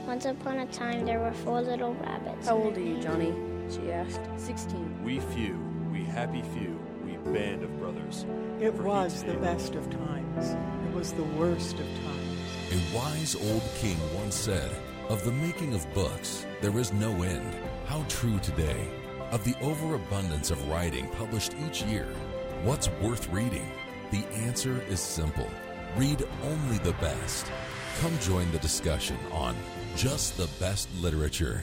Once upon a time, there were 4 little rabbits. How old are you, Johnny? She asked. 16. We few, we happy few, we band of brothers. It was the best of times. It was the worst of times. A wise old king once said, "Of the making of books, there is no end." How true today. Of the overabundance of writing published each year, what's worth reading? The answer is simple. Read only the best. Come join the discussion on Just the Best Literature.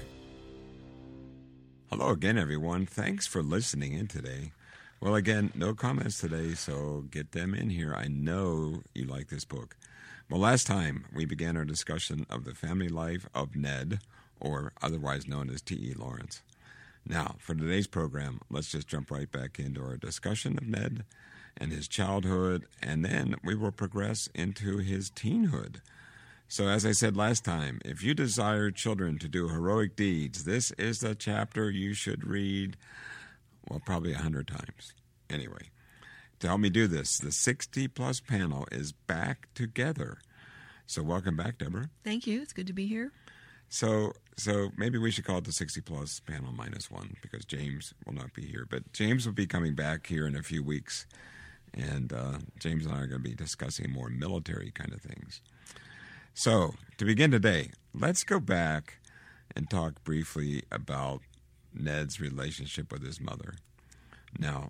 Hello again, everyone. Thanks for listening in today. Well, again, no comments today, so get them in here. I know you like this book. Well, last time we began our discussion of the family life of Ned, or otherwise known as T.E. Lawrence. Now, for today's program, let's just jump right back into our discussion of Ned and his childhood, and then we will progress into his teenhood. So as I said last time, if you desire children to do heroic deeds, this is the chapter you should read, well, probably 100 times. Anyway, to help me do this, the 60-plus panel is back together. So welcome back, Deborah. Thank you. It's good to be here. So maybe we should call it the 60-plus panel -1 because James will not be here. But James will be coming back here in a few weeks, and James and I are going to be discussing more military kind of things. So, to begin today, let's go back and talk briefly about Ned's relationship with his mother. Now,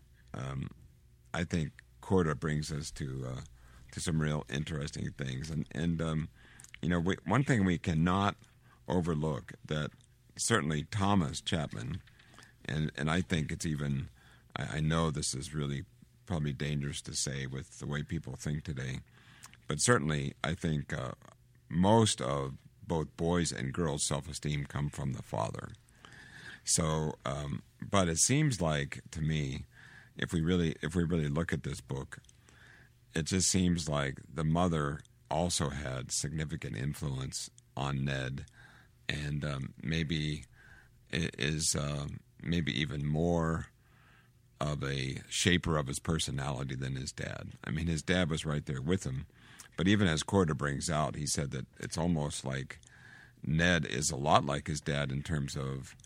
I think Corda brings us to some real interesting things. And one thing we cannot overlook, that certainly Thomas Chapman, and I think it's even, I know this is really probably dangerous to say with the way people think today, but certainly I think most of both boys' and girls' self-esteem come from the father. So, but it seems like to me, if we really look at this book, it just seems like the mother also had significant influence on Ned, and maybe is maybe even more of a shaper of his personality than his dad. I mean, his dad was right there with him. But even as Corda brings out, he said that it's almost like Ned is a lot like his dad in terms of,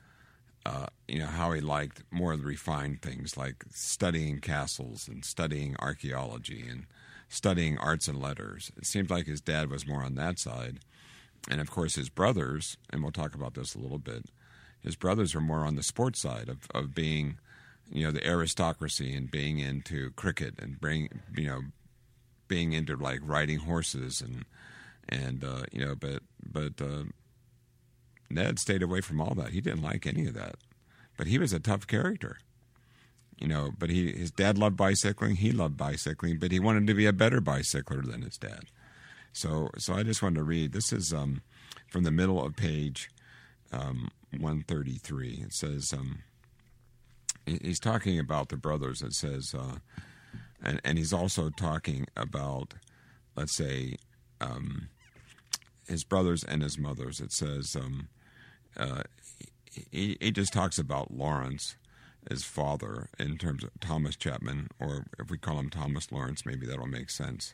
how he liked more of the refined things like studying castles and studying archaeology and studying arts and letters. It seemed like his dad was more on that side. And, of course, his brothers, and we'll talk about this a little bit, his brothers are more on the sports side of being, the aristocracy and being into cricket and being into like riding horses but Ned stayed away from all that. He didn't like any of that, but he was a tough character, but his dad loved bicycling. He loved bicycling, but he wanted to be a better bicycler than his dad. So I just wanted to read. This is from the middle of page 133. It says, he's talking about the brothers. It says, and he's also talking about, let's say, his brothers and his mothers. It says he just talks about Lawrence, his father, in terms of Thomas Chapman, or if we call him Thomas Lawrence, maybe that'll make sense.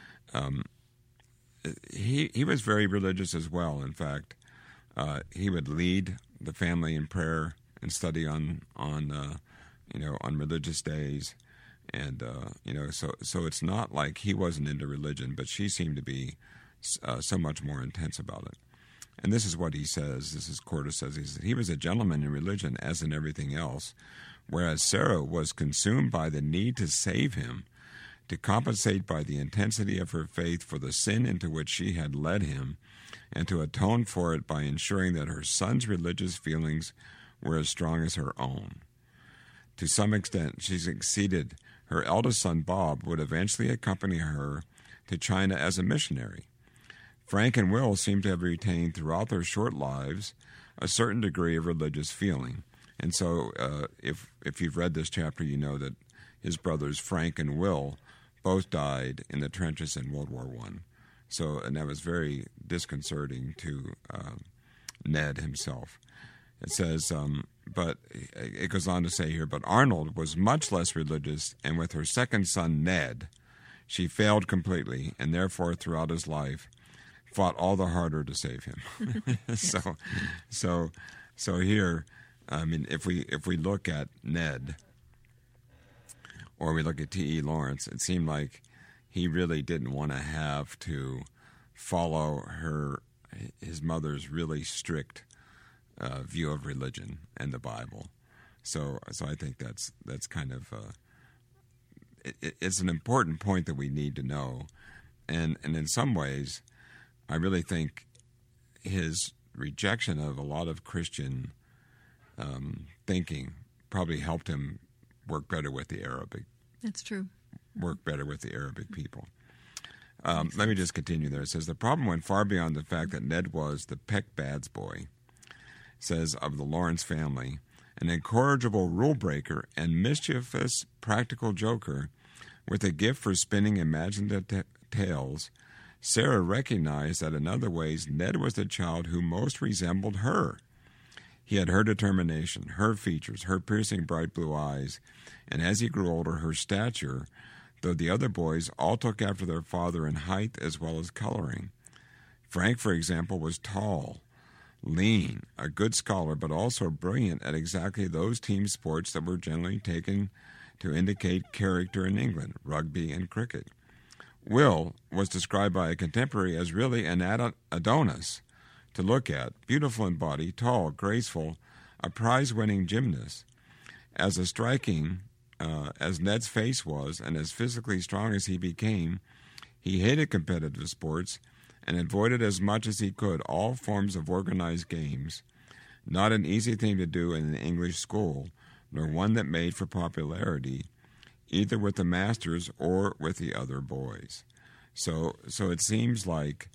He was very religious as well. In fact, he would lead the family in prayer and study on religious days. And, so it's not like he wasn't into religion, but she seemed to be so much more intense about it. And this is what he says. This is Corda says. He says, he was a gentleman in religion as in everything else, whereas Sarah was consumed by the need to save him, to compensate by the intensity of her faith for the sin into which she had led him, and to atone for it by ensuring that her son's religious feelings were as strong as her own. To some extent, she succeeded. Her eldest son, Bob, would eventually accompany her to China as a missionary. Frank and Will seem to have retained throughout their short lives a certain degree of religious feeling. And so if you've read this chapter, you know that his brothers Frank and Will both died in the trenches in World War I. So, and that was very disconcerting to Ned himself. It says, but it goes on to say here, but Arnold was much less religious, and with her second son, Ned, she failed completely, and therefore throughout his life fought all the harder to save him. So here, I mean, if we look at Ned, or we look at T.E. Lawrence, it seemed like he really didn't want to have to follow his mother's really strict view of religion and the Bible. So I think that's kind of it's an important point that we need to know, and in some ways, I really think his rejection of a lot of Christian thinking probably helped him work better with the Arabic. That's true. Work better with the Arabic people. Let me just continue there. It says, the problem went far beyond the fact that Ned was the Peck Bads boy, says, of the Lawrence family, an incorrigible rule breaker and mischievous practical joker with a gift for spinning imaginative tales. Sarah recognized that in other ways Ned was the child who most resembled her. He had her determination, her features, her piercing bright blue eyes, and as he grew older, her stature, though the other boys all took after their father in height as well as coloring. Frank, for example, was tall, lean, a good scholar, but also brilliant at exactly those team sports that were generally taken to indicate character in England, rugby and cricket. Will was described by a contemporary as really an Adonis to look at, beautiful in body, tall, graceful, a prize-winning gymnast. As striking as Ned's face was, and as physically strong as he became, he hated competitive sports and avoided as much as he could all forms of organized games, not an easy thing to do in an English school, nor one that made for popularity, either with the masters or with the other boys. So it seems like,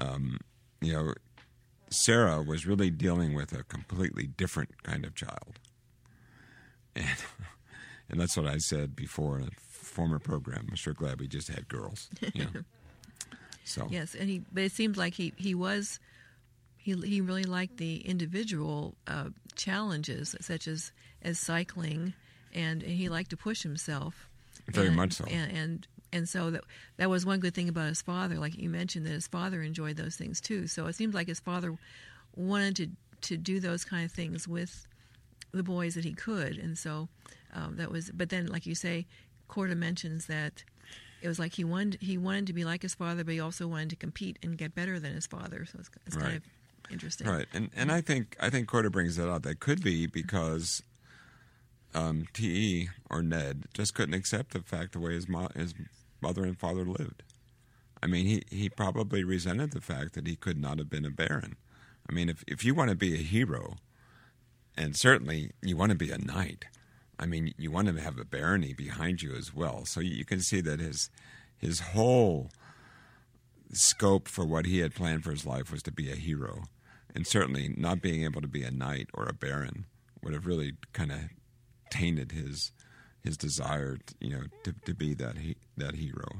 Sarah was really dealing with a completely different kind of child. And that's what I said before in a former program. I'm sure glad we just had girls. So yes, but it seems like he really liked the individual challenges, such as cycling, and he liked to push himself. Very much so. And so that was one good thing about his father, like you mentioned, that his father enjoyed those things too. So it seems like his father wanted to do those kind of things with the boys that he could, and so that was. But then, like you say, Corda mentions that it was like he wanted to be like his father, but he also wanted to compete and get better than his father. So it's kind of interesting, right? And I think Corda brings that out. That could be because T.E. or Ned just couldn't accept the fact the way his mother and father lived. I mean, he probably resented the fact that he could not have been a baron. I mean, if you want to be a hero, and certainly you want to be a knight, I mean, you want to have a barony behind you as well. So you can see that his whole scope for what he had planned for his life was to be a hero. And certainly not being able to be a knight or a baron would have really kind of tainted his desire, to be that hero.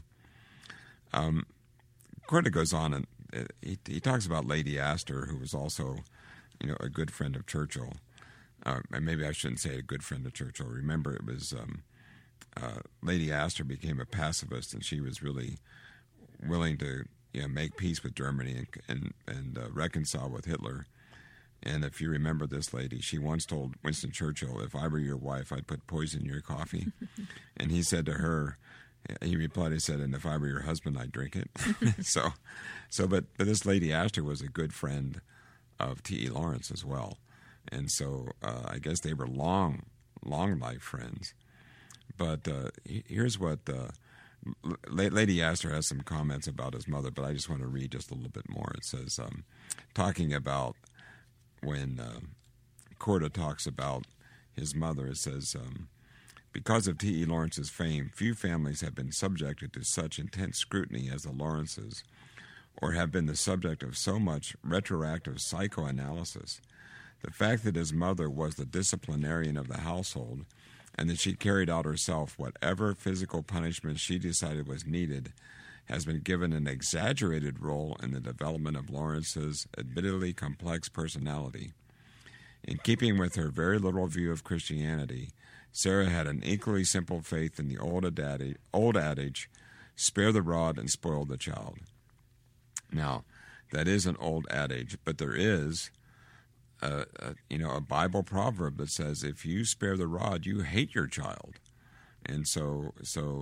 Corda goes on and he talks about Lady Astor, who was also, a good friend of Churchill. And maybe I shouldn't say a good friend of Churchill. Remember, it was Lady Astor became a pacifist, and she was really willing to make peace with Germany and reconcile with Hitler. And if you remember this lady, she once told Winston Churchill, "If I were your wife, I'd put poison in your coffee." And he said to her, he replied, he said, "And if I were your husband, I'd drink it." But this Lady Astor was a good friend of T.E. Lawrence as well. And so I guess they were long life friends. But here's what Lady Astor has some comments about his mother, but I just want to read just a little bit more. It says, talking about when Corda talks about his mother, it says, because of T.E. Lawrence's fame, few families have been subjected to such intense scrutiny as the Lawrences, or have been the subject of so much retroactive psychoanalysis. The fact that his mother was the disciplinarian of the household, and that she carried out herself whatever physical punishment she decided was needed, has been given an exaggerated role in the development of Lawrence's admittedly complex personality. In keeping with her very liberal view of Christianity, Sarah had an equally simple faith in the old adage, spare the rod and spoil the child. Now, That is an old adage, but there is a Bible proverb that says, if you spare the rod, you hate your child. And so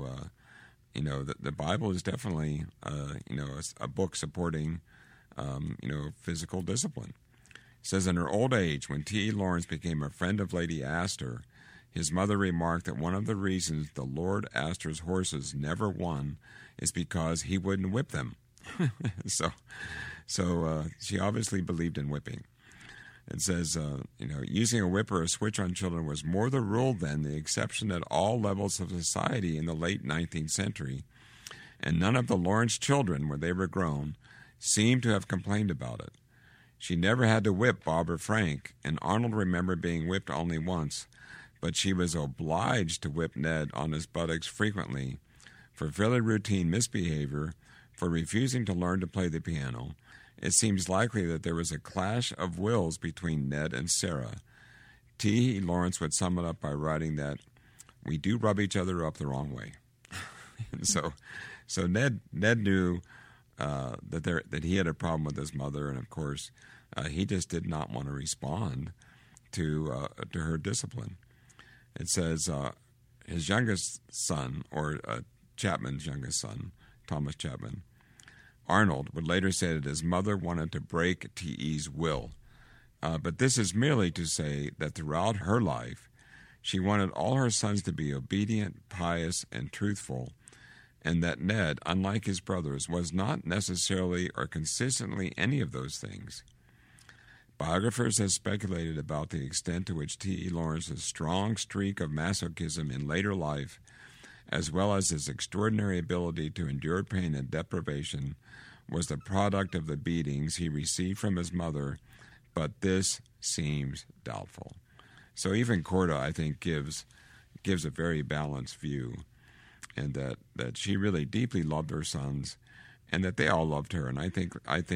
the Bible is definitely, a book supporting, physical discipline. It says, in her old age, when T.E. Lawrence became a friend of Lady Astor, his mother remarked that one of the reasons the Lord Astor's horses never won is because he wouldn't whip them. So she obviously believed in whipping. It says, using a whip or a switch on children was more the rule than the exception at all levels of society in the late 19th century, and none of the Lawrence children, when they were grown, seemed to have complained about it. She never had to whip Bob or Frank, and Arnold remembered being whipped only once, but she was obliged to whip Ned on his buttocks frequently for fairly routine misbehavior, for refusing to learn to play the piano. It seems likely that there was a clash of wills between Ned and Sarah. T.E. Lawrence would sum it up by writing that we do rub each other up the wrong way. And so Ned knew that he had a problem with his mother, and of course he just did not want to respond to her discipline. It says his youngest son, or Chapman's youngest son, Thomas Chapman, Arnold, would later say that his mother wanted to break T.E.'s will. But this is merely to say that throughout her life, she wanted all her sons to be obedient, pious, and truthful, and that Ned, unlike his brothers, was not necessarily or consistently any of those things. Biographers have speculated about the extent to which T.E. Lawrence's strong streak of masochism in later life, as well as his extraordinary ability to endure pain and deprivation, was the product of the beatings he received from his mother, but this seems doubtful. So even Corda, I think, gives a very balanced view, and that she really deeply loved her sons, and that they all loved her. And I think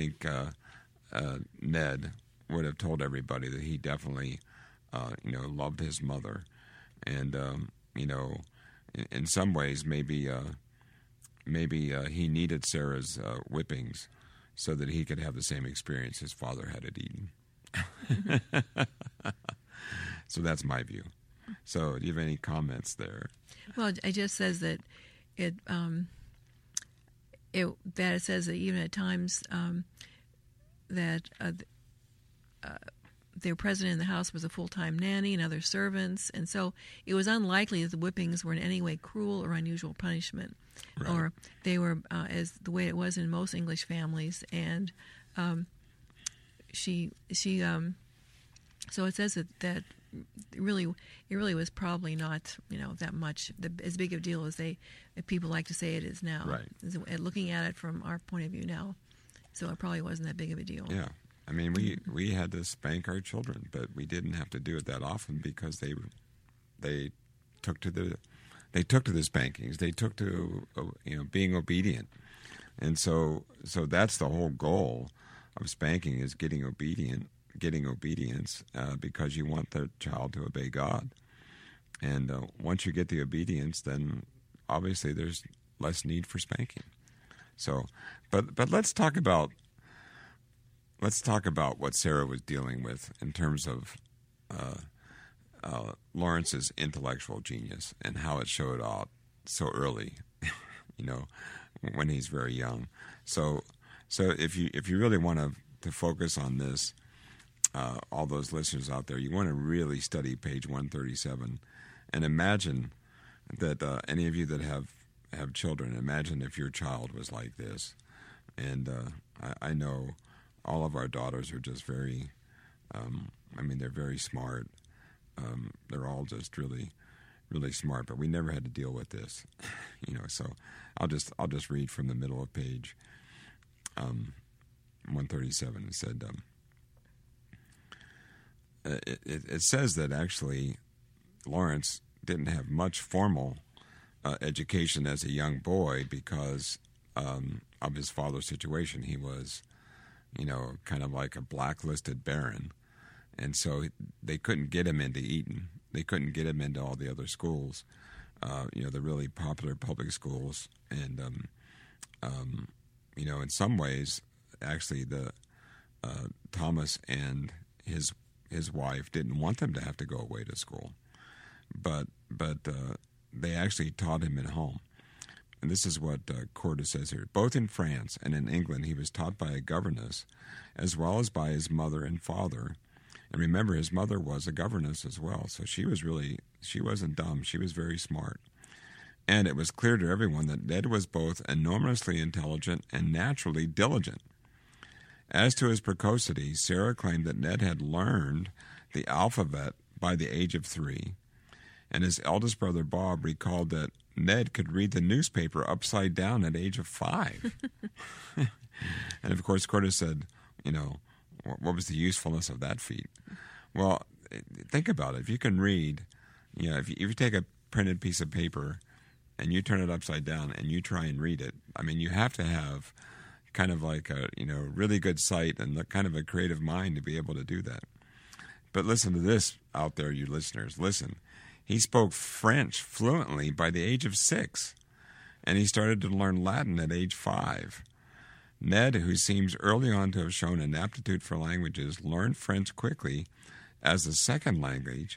Ned would have told everybody that he definitely loved his mother, and in some ways maybe he needed Sarah's whippings so that he could have the same experience his father had at Eden. So that's my view. So do you have any comments there? Well, it just says that it says that even at times that their president in the house was a full-time nanny and other servants, and so it was unlikely that the whippings were in any way cruel or unusual punishment, right. Or they were as the way it was in most English families. And so it says that it really was probably not that much as big of a deal as people like to say it is now. Right. Looking at it from our point of view now, so it probably wasn't that big of a deal. Yeah. I mean, we had to spank our children, but we didn't have to do it that often because they took to the spankings. They took to being obedient, and so that's the whole goal of spanking, is getting obedience, because you want the child to obey God. And once you get the obedience, then obviously there's less need for spanking. So, but let's talk about what Sarah was dealing with in terms of Lawrence's intellectual genius and how it showed out so early, when he's very young. So if you really want to focus on this, all those listeners out there, you want to really study page 137 and imagine that any of you that have children, imagine if your child was like this. And I know all of our daughters are just very, they're very smart. They're all just really, really smart, but we never had to deal with this, so I'll just read from the middle of page 137. It said, it says that actually Lawrence didn't have much formal education as a young boy because of his father's situation. He was, kind of like a blacklisted baron. And so they couldn't get him into Eton. They couldn't get him into all the other schools, the really popular public schools. And, in some ways, actually the Thomas and his wife didn't want them to have to go away to school, but they actually taught him at home. And this is what Corda says here. Both in France and in England, he was taught by a governess as well as by his mother and father. And remember, his mother was a governess as well, so she wasn't dumb. She was very smart. And it was clear to everyone that Ned was both enormously intelligent and naturally diligent. As to his precocity, Sarah claimed that Ned had learned the alphabet by the age of 3, and his eldest brother Bob recalled that Ned could read the newspaper upside down at age of 5. And of course, Corda said, what was the usefulness of that feat? Well, think about it. If you can read, if you take a printed piece of paper and you turn it upside down and you try and read it, I mean, you have to have kind of like a really good sight and kind of a creative mind to be able to do that. But listen to this out there, you listeners. Listen. He spoke French fluently by the age of 6, and he started to learn Latin at age 5. Ned, who seems early on to have shown an aptitude for languages, learned French quickly as a second language,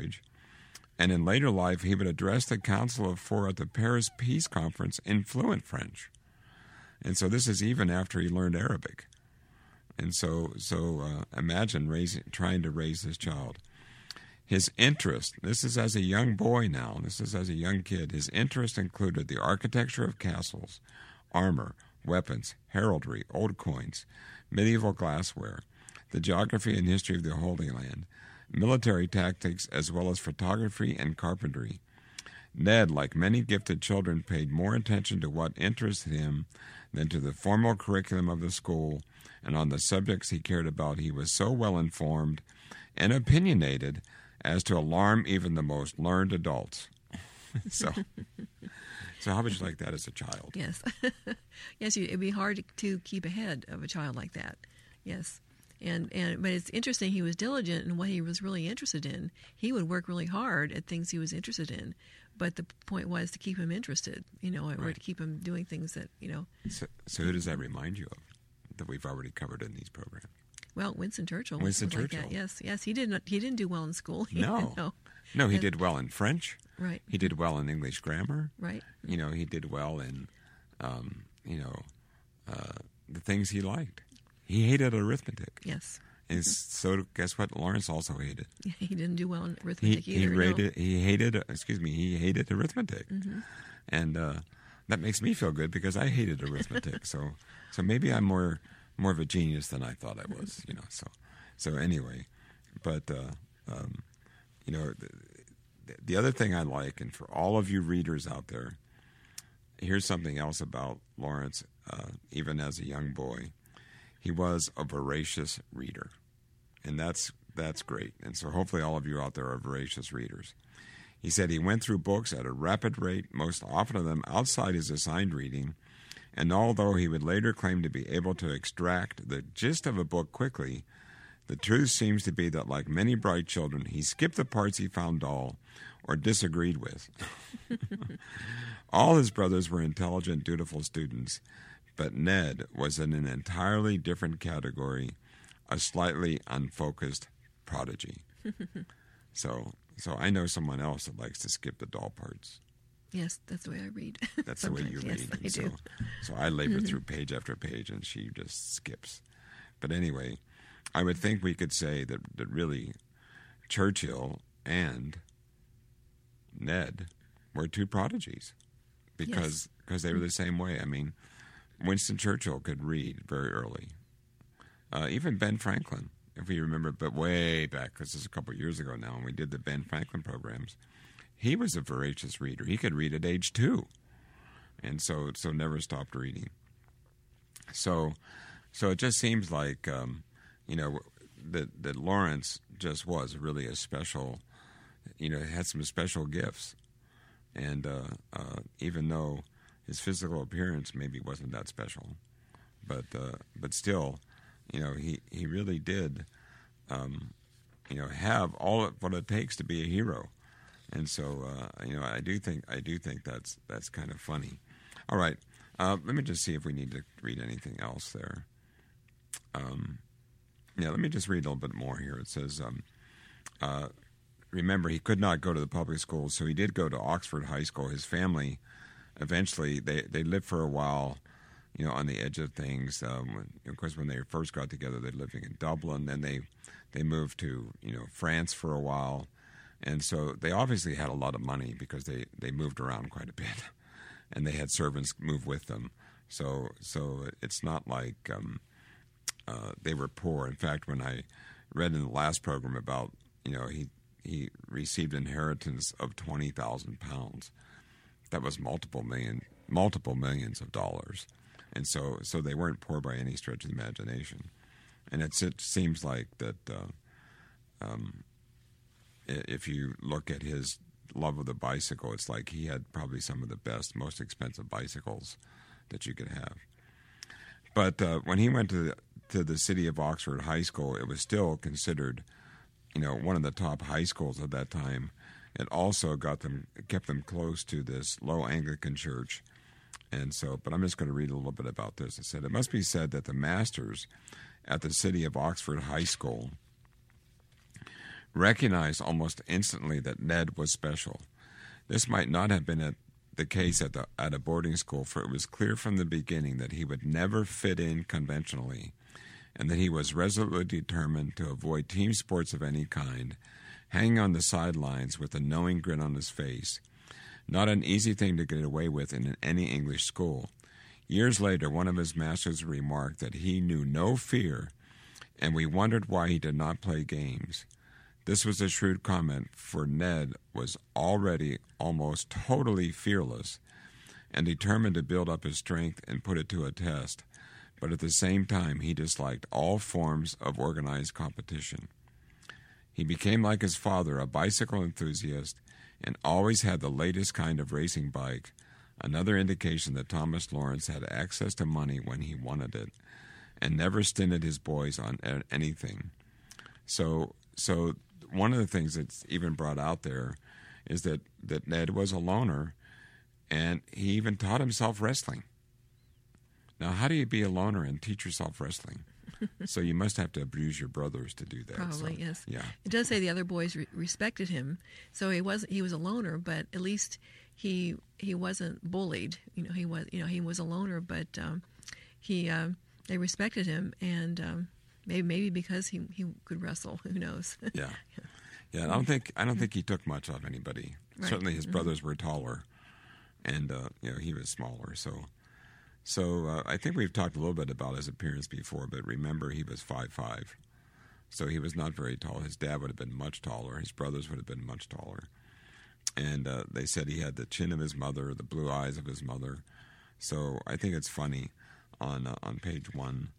and in later life he would address the Council of 4 at the Paris Peace Conference in fluent French. And so this is even after he learned Arabic. And so imagine trying to raise this child. His interest, this is as a young boy now, this is as a young kid, his interest included the architecture of castles, armor, weapons, heraldry, old coins, medieval glassware, the geography and history of the Holy Land, military tactics, as well as photography and carpentry. Ned, like many gifted children, paid more attention to what interested him than to the formal curriculum of the school, and on the subjects he cared about he was so well informed and opinionated as to alarm even the most learned adults. So how would you like that as a child? Yes. Yes, it'd be hard to keep ahead of a child like that. Yes. But it's interesting, he was diligent in what he was really interested in. He would work really hard at things he was interested in, but the point was to keep him interested, or to keep him doing things that, So who does that remind you of that we've already covered in these programs? Well, Winston Churchill. Winston Churchill. Like that. Yes. He didn't do well in school. No. No, he did well in French. Right. He did well in English grammar. Right. He did well in, the things he liked. He hated arithmetic. Yes. And so guess what? Lawrence also hated. He didn't do well in arithmetic either. He hated arithmetic. Mm-hmm. And that makes me feel good because I hated arithmetic. so maybe I'm more of a genius than I thought I was, So anyway, but the other thing I like, and for all of you readers out there, here's something else about Lawrence. Even as a young boy, he was a voracious reader, and that's great. And so hopefully all of you out there are voracious readers. He said he went through books at a rapid rate, most often of them outside his assigned reading. And although he would later claim to be able to extract the gist of a book quickly, the truth seems to be that, like many bright children, he skipped the parts he found dull or disagreed with. All his brothers were intelligent, dutiful students, but Ned was in an entirely different category, a slightly unfocused prodigy. So I know someone else that likes to skip the dull parts. Yes, that's the way I read. That's the way you read. Yes, I do. So I labor through page after page, and she just skips. But anyway, I would think we could say that really Churchill and Ned were two prodigies because they were the same way. I mean, Winston Churchill could read very early. Even Ben Franklin, if we remember, but way back, because this is a couple of years ago now, when we did the Ben Franklin programs, he was a voracious reader. He could read at age 2, and so never stopped reading. So it just seems like that Lawrence just was really a special, had some special gifts, and even though his physical appearance maybe wasn't that special, but still, he really did, have all of what it takes to be a hero. And so, I do think that's kind of funny. All right, let me just see if we need to read anything else there. let me just read a little bit more here. It says, remember, he could not go to the public schools, so he did go to Oxford High School. His family, eventually, they lived for a while, on the edge of things. Of course, when they first got together, they lived in Dublin. Then they moved to, France for a while. And so they obviously had a lot of money because they moved around quite a bit. And they had servants move with them. So it's not like they were poor. In fact, when I read in the last program about, he received inheritance of £20,000. That was multiple millions of dollars. And so they weren't poor by any stretch of the imagination. And it seems like that if you look at his love of the bicycle, it's like he had probably some of the best, most expensive bicycles that you could have. But when he went to the city of Oxford High School, it was still considered, one of the top high schools at that time. It also kept them close to this low Anglican church. And so, but I'm just going to read a little bit about this. It said, it must be said that the masters at the city of Oxford High School recognized almost instantly that Ned was special. This might not have been the case at a boarding school, for it was clear from the beginning that he would never fit in conventionally, and that he was resolutely determined to avoid team sports of any kind, hanging on the sidelines with a knowing grin on his face. Not an easy thing to get away with in any English school. Years later, one of his masters remarked that he knew no fear, and we wondered why he did not play games. This was a shrewd comment, for Ned was already almost totally fearless and determined to build up his strength and put it to a test, but at the same time he disliked all forms of organized competition. He became like his father, a bicycle enthusiast, and always had the latest kind of racing bike, another indication that Thomas Lawrence had access to money when he wanted it, and never stinted his boys on anything. So one of the things that's even brought out there is that Ned was a loner, and he even taught himself wrestling. Now, how do you be a loner and teach yourself wrestling? So you must have to abuse your brothers to do that. Probably, so, yes. Yeah. It does say the other boys respected him, so he was a loner, but at least he wasn't bullied. He was a loner, but they respected him, and maybe because he could wrestle. Who knows? Yeah. I don't think he took much of anybody. Right. Certainly, his brothers were taller, and he was smaller. So I think we've talked a little bit about his appearance before, but remember, he was 5'5", so he was not very tall. His dad would have been much taller. His brothers would have been much taller. And they said he had the chin of his mother, the blue eyes of his mother. So I think it's funny, on page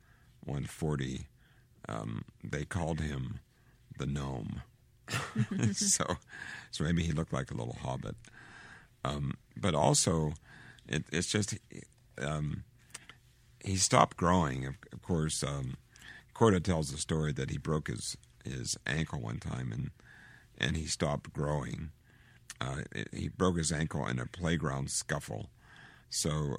140, they called him the gnome. so maybe he looked like a little hobbit. But also, it's just... he stopped growing. Of course, Corda tells the story that he broke his ankle one time, and he stopped growing. He broke his ankle in a playground scuffle. So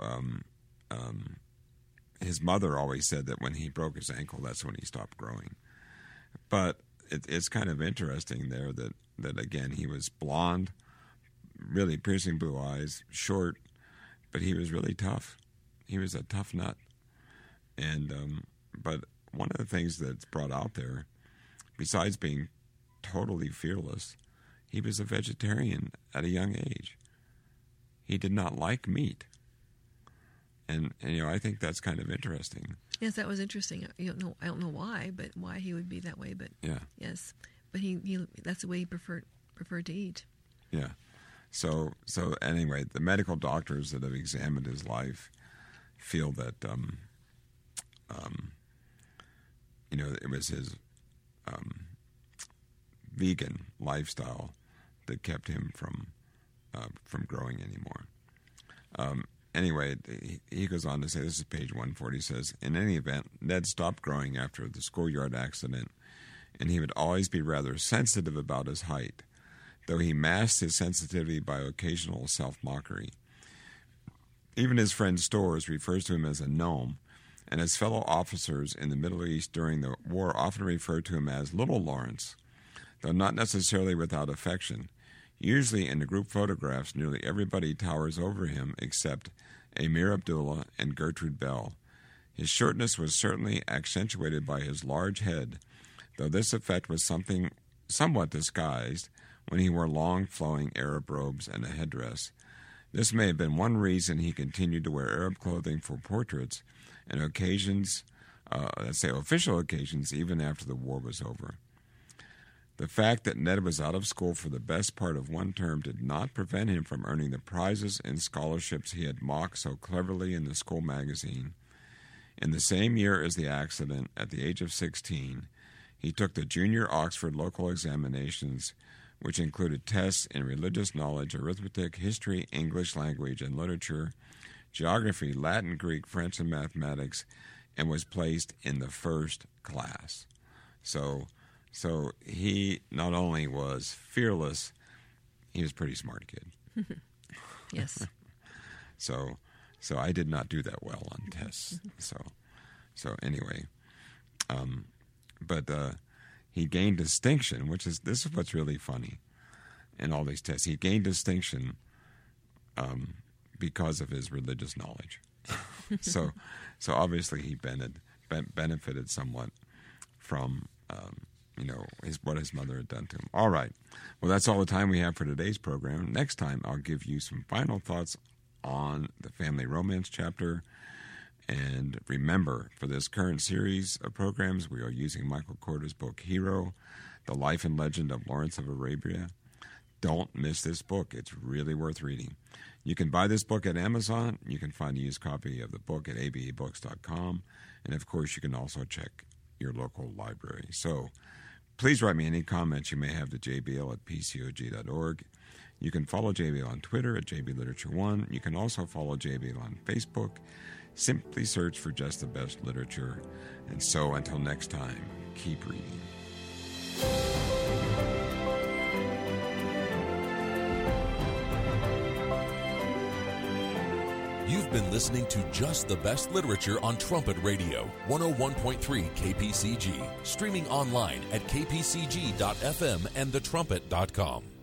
his mother always said that when he broke his ankle, that's when he stopped growing. But it's kind of interesting there that again, he was blonde, really piercing blue eyes, short, but he was really tough. He was a tough nut. And but one of the things that's brought out there, besides being totally fearless, he was a vegetarian at a young age. He did not like meat. And I think that's kind of interesting. Yes, that was interesting. I don't know why, but why he would be that way. But yeah, yes, but he that's the way he preferred to eat. Yeah. So anyway, the medical doctors that have examined his life feel that it was his vegan lifestyle that kept him from growing anymore. Anyway, he goes on to say, this is page 140, he says, in any event, Ned stopped growing after the schoolyard accident, and he would always be rather sensitive about his height, though he masked his sensitivity by occasional self-mockery. Even his friend Storrs refers to him as a gnome, and his fellow officers in the Middle East during the war often referred to him as Little Lawrence, though not necessarily without affection. Usually in the group photographs, nearly everybody towers over him except Amir Abdullah and Gertrude Bell. His shortness was certainly accentuated by his large head, though this effect was somewhat disguised when he wore long, flowing Arab robes and a headdress. This may have been one reason he continued to wear Arab clothing for portraits and occasions, official occasions, even after the war was over. The fact that Ned was out of school for the best part of one term did not prevent him from earning the prizes and scholarships he had mocked so cleverly in the school magazine. In the same year as the accident, at the age of 16, he took the junior Oxford local examinations, which included tests in religious knowledge, arithmetic, history, English language and literature, geography, Latin, Greek, French, and mathematics, and was placed in the first class. So he not only was fearless, he was a pretty smart kid. Yes. So I did not do that well on tests. So anyway, but he gained distinction, this is what's really funny in all these tests. He gained distinction because of his religious knowledge. so obviously he benefited somewhat from what his mother had done to him. All right. Well, that's all the time we have for today's program. Next time, I'll give you some final thoughts on the family romance chapter. And remember, for this current series of programs, we are using Michael Korda's book, Hero, The Life and Legend of Lawrence of Arabia. Don't miss this book. It's really worth reading. You can buy this book at Amazon. You can find a used copy of the book at abebooks.com. And, of course, you can also check your local library. So please write me any comments you may have to jbl@pcog.org. You can follow JBL on Twitter at JBLiterature1. You can also follow JBL on Facebook. Simply search for Just the Best Literature. And so until next time, keep reading. You've been listening to Just the Best Literature on Trumpet Radio, 101.3 KPCG, streaming online at kpcg.fm and thetrumpet.com.